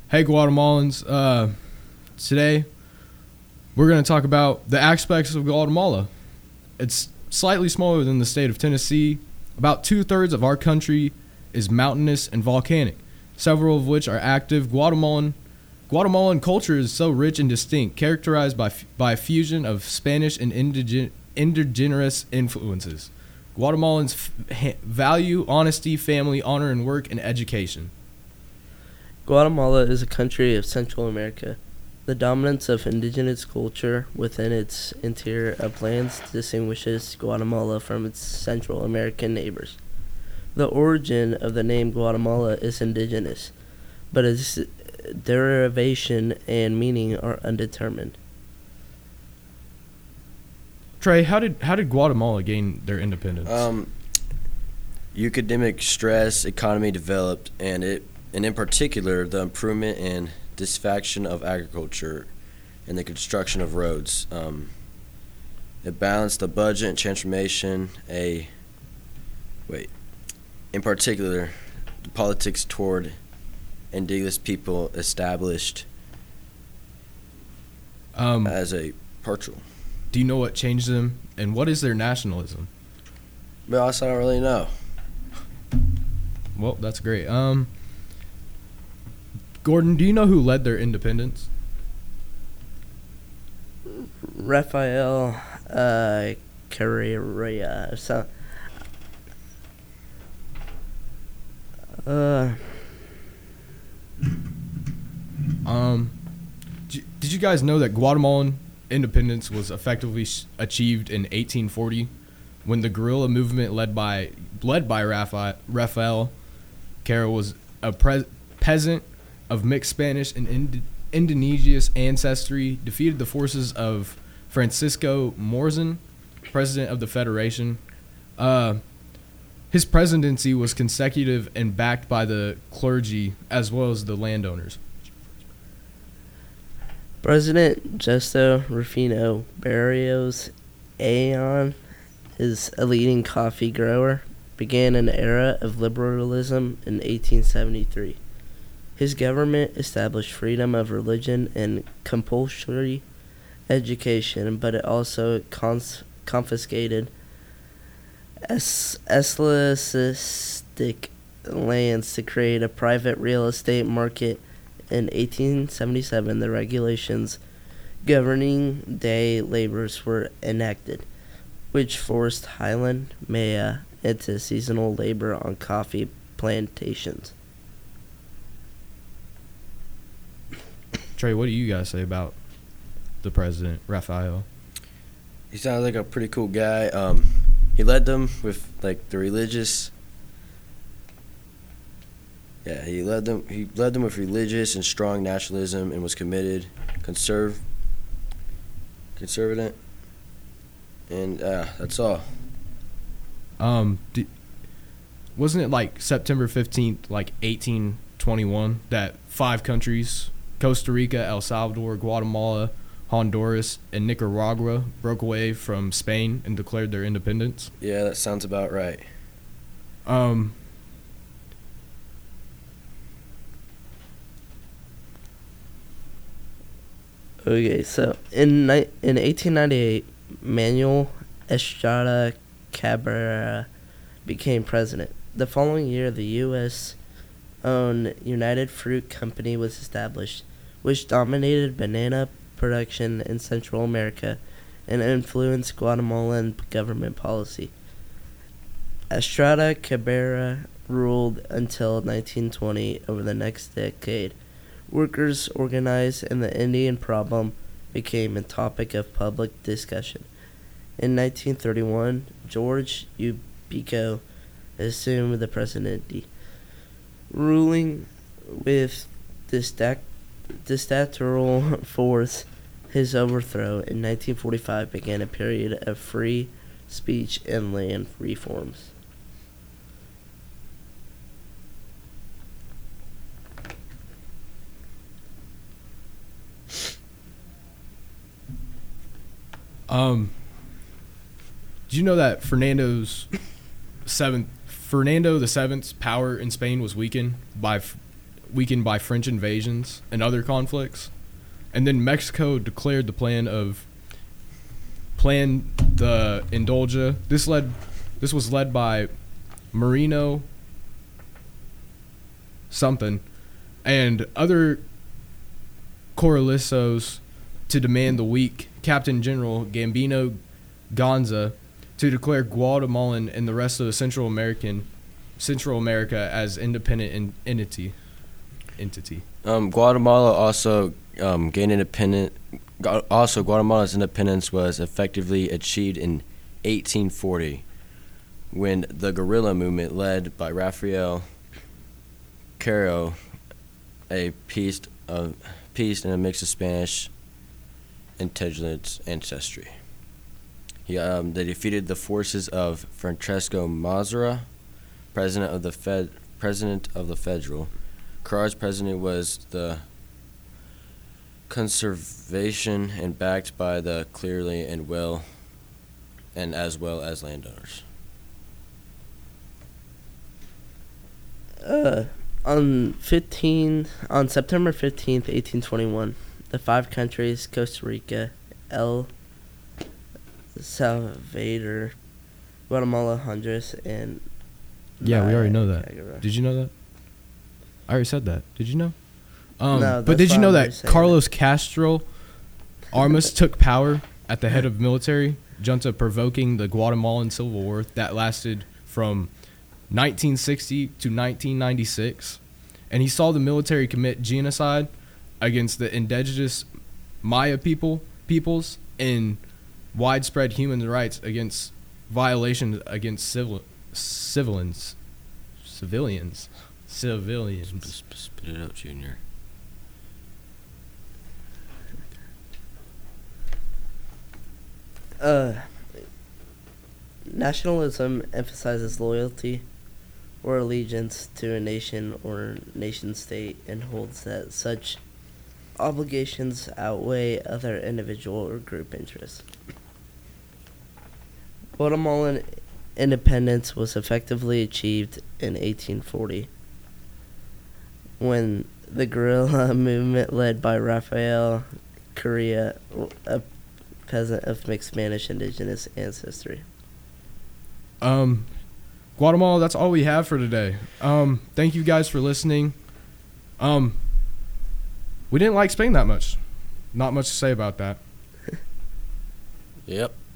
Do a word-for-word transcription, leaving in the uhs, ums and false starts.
Hey, Guatemalans. Uh, today, we're going to talk about the aspects of Guatemala. It's slightly smaller than the state of Tennessee. About two-thirds of our country is mountainous and volcanic, several of which are active. Guatemalan Guatemalan culture is so rich and distinct, characterized by by a fusion of Spanish and indigen, indigenous influences. Guatemalans f- ha- value honesty, family, honor, and work, and education. Guatemala is a country of Central America. The dominance of indigenous culture within its interior uplands distinguishes Guatemala from its Central American neighbors. The origin of the name Guatemala is indigenous, but its derivation and meaning are undetermined. Trey, how did how did Guatemala gain their independence? Um, academic stress, economy developed, and it, and in particular, the improvement and disfaction of agriculture and the construction of roads. Um, it balanced the budget and transformation. A wait, in particular, the politics toward indigenous people established um, as a partial. do you know what changed them, and what is their nationalism? But also, I don't really know. Well, that's great. Um, Gordon, do you know who led their independence? Rafael uh, Carrera. So, uh, Um, d- did you guys know that Guatemalan independence was effectively sh- achieved in eighteen forty, when the guerrilla movement led by led by Rafa- Rafael Carrera was a pre- peasant of mixed Spanish and Ind- Indonesian ancestry, defeated the forces of Francisco Morazan, president of the Federation. Uh, his presidency was consecutive and backed by the clergy as well as the landowners. President Justo Rufino Barrios Ayon is a leading coffee grower, began an era of liberalism in eighteen seventy-three. His government established freedom of religion and compulsory education, but it also cons- confiscated es- eclectic lands to create a private real estate market. In eighteen seventy-seven, the regulations governing day labors were enacted, which forced Highland Maya into seasonal labor on coffee plantations. Trey, what do you guys say about the president, Rafael? He sounds like a pretty cool guy. Um, he led them with like the religious. Yeah, he led them. He led them with religious and strong nationalism, and was committed, conserv, conservative, and uh, that's all. Um, d- wasn't it like September fifteenth, like eighteen twenty-one, that five countries, Costa Rica, El Salvador, Guatemala, Honduras, and Nicaragua, broke away from Spain and declared their independence? Yeah, that sounds about right. Um, Okay, so in ni- in eighteen ninety-eight, Manuel Estrada Cabrera became president. The following year, the U S owned United Fruit Company was established, which dominated banana production in Central America and influenced Guatemalan government policy. Estrada Cabrera ruled until nineteen twenty. Over the next decade, workers organized and the Indian problem became a topic of public discussion. In nineteen thirty-one, George Ubico assumed the presidency, ruling with distac- dictatorial force. His overthrow in nineteen forty-five began a period of free speech and land reforms. Um, do you know that Fernando's seventh, Fernando the Seventh's power in Spain was weakened by, weakened by French invasions and other conflicts. And then Mexico declared the plan of Plan the Indulga. This led this was led by Marino something and other Corralizos to demand the weak Captain General Gambino Gonza to declare Guatemalan and the rest of the Central American Central America as independent en- entity entity. Um, Guatemala also um, gained independent. Also, Guatemala's independence was effectively achieved in eighteen forty, when the guerrilla movement led by Rafael Caro, a piece of piece and a mix of Spanish intelligence ancestry. He, um, they defeated the forces of Francesco Mazara, president of the Fed, president of the Federal. Caro's president was the conservation and backed by the clearly and well, and as well as landowners. Uh, on fifteen on September fifteenth, eighteen twenty-one, the five countries Costa Rica, El Salvador, Guatemala, Honduras, and Yeah, we already know Nicaragua. that. Did you know that? I already said that. Did you know? Um, No, but that's did you why know I'm that already saying Carlos Castro Armas took power at the head of military junta, provoking the Guatemalan Civil War that lasted from nineteen sixty to nineteen ninety-six, and he saw the military commit genocide against the indigenous Maya people peoples and widespread human rights against violations against civil civilians civilians civilians. Spit it out, Junior. Uh, nationalism emphasizes loyalty or allegiance to a nation or nation state and holds that such obligations outweigh other individual or group interests. Guatemalan independence was effectively achieved in eighteen forty when the guerrilla movement led by Rafael Correa, a peasant of mixed Spanish indigenous ancestry. Um, Guatemala, that's all we have for today. Um, thank you guys for listening. Um, we didn't like Spain that much. Not much to say about that. Yep.